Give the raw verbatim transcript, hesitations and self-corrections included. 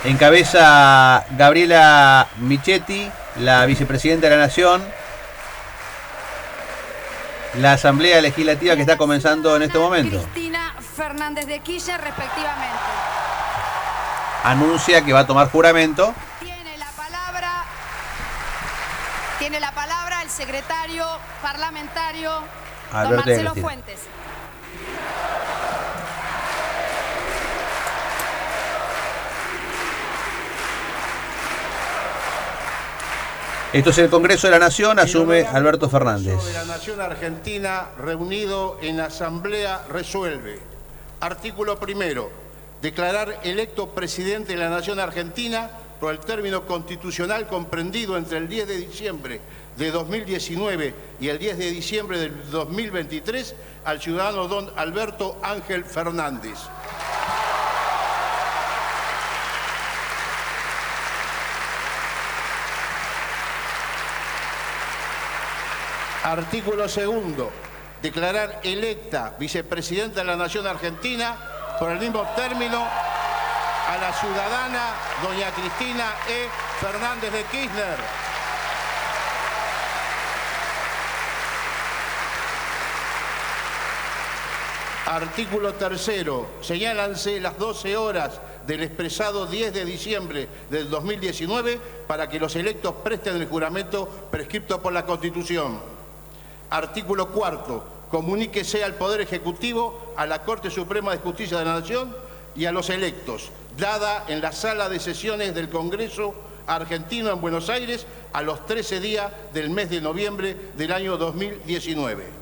Encabeza Gabriela Michetti, la vicepresidenta de la Nación, la Asamblea Legislativa que está comenzando en este momento. Cristina Fernández de Kirchner, respectivamente. Anuncia que va a tomar juramento. Tiene la palabra, tiene la palabra el secretario parlamentario, don Alberto Marcelo Cristina. Fuentes. Esto es el Congreso de la Nación, asume Alberto Fernández. El Congreso de la Nación Argentina, reunido en Asamblea, resuelve. Artículo primero. Declarar electo presidente de la Nación Argentina por el término constitucional comprendido entre el diez de diciembre de dos mil diecinueve y el diez de diciembre del dos mil veintitrés al ciudadano don Alberto Ángel Fernández. Artículo segundo. Declarar electa vicepresidenta de la Nación Argentina por el mismo término a la ciudadana doña Cristina E. Fernández de Kirchner. Artículo tercero. Señálanse las doce horas del expresado diez de diciembre del dos mil diecinueve para que los electos presten el juramento prescripto por la Constitución. Artículo cuarto. Comuníquese al Poder Ejecutivo, a la Corte Suprema de Justicia de la Nación y a los electos, dada en la sala de sesiones del Congreso Argentino en Buenos Aires a los trece días del mes de noviembre del año dos mil diecinueve.